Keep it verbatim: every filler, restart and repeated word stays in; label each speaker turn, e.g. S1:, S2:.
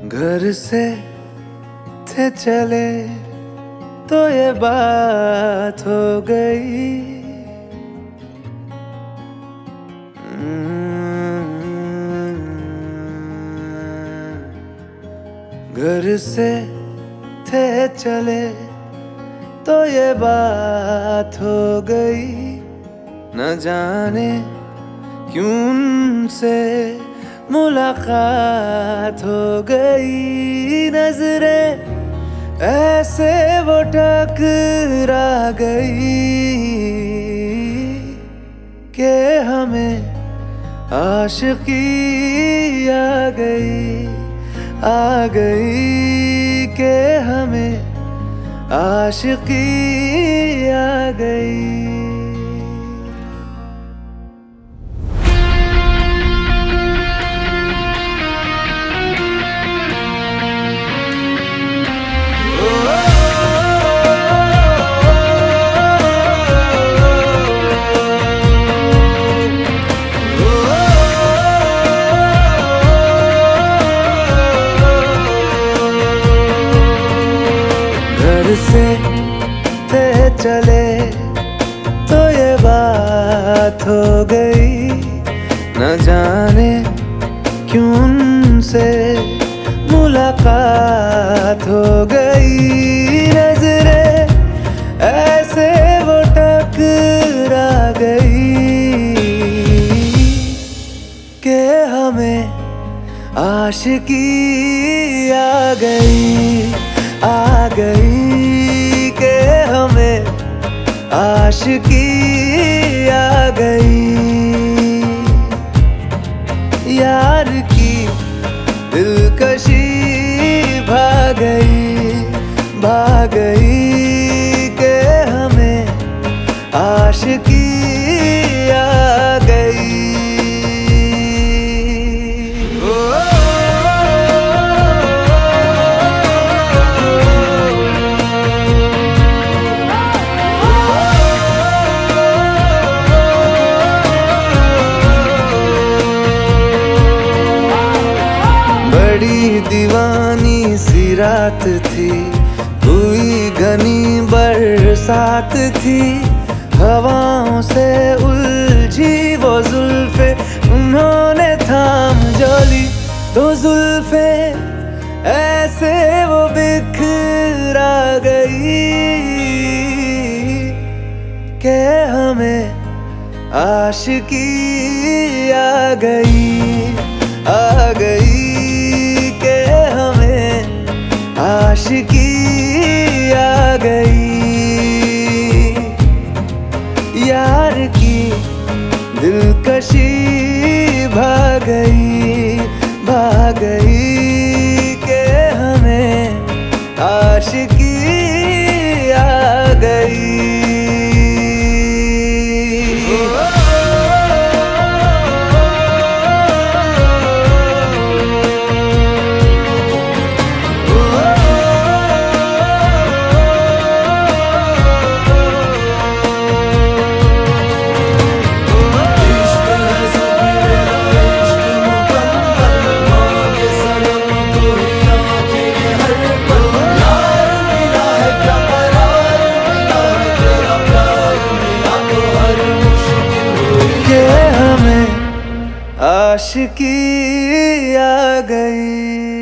S1: घर से थे चले तो ये बात हो गई। घर से थे चले तो ये बात हो गई। न जाने क्यों उनसे मुलाकात हो गई। नजरें ऐसे वो टकरा गई कि हमें आशिकी आ गई आ गई कि हमें आशिकी आ गई। घर से थे चले तो ये बात हो गई। न जाने क्यों उनसे मुलाकात हो गई। नजरें ऐसे वो टकरा गई कि हमें आशिकी आ गई आ गई कि हमें आशिकी आ गई। यार की दिलकशी भाग गई भाग गई कि हमें आशिकी आ गई। बड़ी दीवानी सी रात थी, हुई घनी बरसात थी। हवाओं से उलझी वो जुल्फे उन्होंने थाम जो ली। तो जुल्फे ऐसे वो बिखरा गई कि हमें आशिकी आ गई आ गई कि हमें आशिकी आ गई। यार की दिलकशी भाग गई भाग गई कि हमें आशिकी आ गई। आशिकी आ गई।